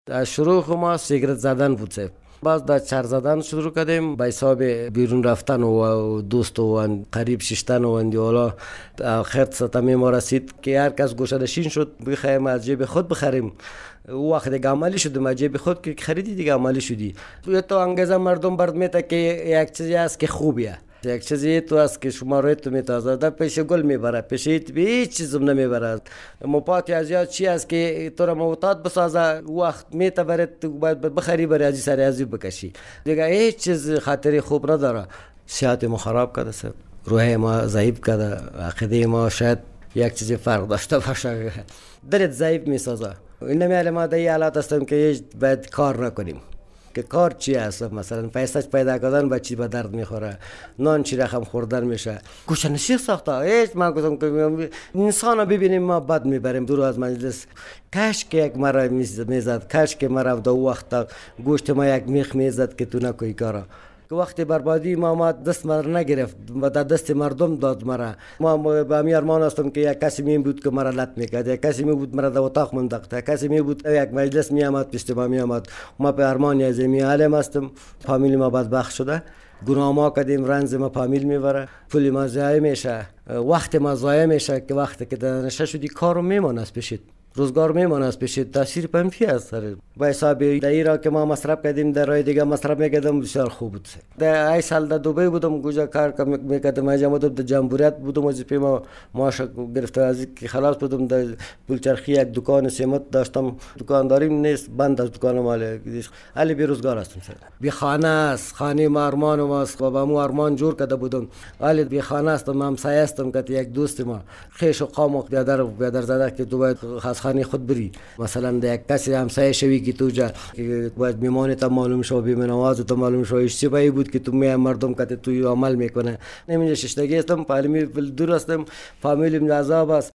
از شروع ما سیگرت زدن بود صاحب. باز در چر زدن شروع کردیم به حساب بیرون رفتن و دوست و قریب ششتن و اندی حالا آخر ستمی ما رسید که هر کس گوشه نشین شد بخوایم از جیب خود بخریم. او وقت دیگه عملی شدیم از جیب خود که خریدی دیگه عملی شدی. توی تو انگیزه مردم برد میته که یک چیزی هست که خوبیه، یک چیزی تو است که شما روی تو میتازه در پیش گل میبره، پیش به هیچ چیزم نمیبره. مپاتی از یاد چی است که تو را معتاد بسازه، وقت میته برد تو باید بخری بری ازی سر ازی بکشی دیگه. هیچ چیز خاطری خوب نداره. صحت ما خراب کرده سر، روح ما ضعیف کرده، عقیده ما شاید یک چیزی فرق داشته باشه، دلت ضعیف میسازه. این نمیاله ما در این حالات هستم که هیچ باید کار نکنیم. که کار چی است؟ مثلا پیسه پیدا کردن بچی به درد میخوره، نان چی رقم خوردن میشه، گوشه نشین ساخته. هیچ من گفتم که انسان رو ببینیم ما بد میبریم دور از مجلس. کاش که یک مرا میزد، کاش که مرا دو وقت گوشت ما یک میخ میزد که تو نکوی کارا. که وقتی بربادی ما دست مرا نگرفت و در دست مردم داد مرا. ما به امی ارمان هستم که یک کسی می بود که مرا لط میکرد، یک کسی می بود مرا در اتاق منداخت، یک کسی می بود یک مجلس می آمد پیش ما می آمد. ما به ارمان ازمی عالم هستم. فامیل ما بدبخت شده، گناه ما کردیم، رنج ما فامیل میبره، پول ما ضایع میشه، وقت ما ضایع میشه. که وقتی که نشه شدی کارو میمونه از پیشت، روزگار میمونه از پیشت. تاثیر منفی است سر با حساب دایره که ما مصرف کردیم در راه دیگه مصرف میکردم بسیار خوب بود. در ای سال در دبی بودم، گوجا کار میکردم، اجازه در جمهوریت بودم، وظیفه ما معاش گرفته از که خلاص بودم. در پولچرخی یک دکان سمت داشتم، دکانداریم نیست، بند از دکان مال علی بیروزگار هستم سر. بی خانه است، خانه ما ارمان ماست و با مو ارمان جور کرده بودم. علی بی خانه است، من همسایه هستم که یک دوست ما خیش و قام و بیادر زده که تو باید خانه خود بری. مثلا در یک کسی همسایه شوی که تو جا که باید میمانی تا معلوم شو، بی نواز تا معلوم شو، اشتباهی بود که تو می مردم که تو عمل میکنه. نمیشه ششتگی هستم، فامیلی دور هستم، فامیلی عذاب است.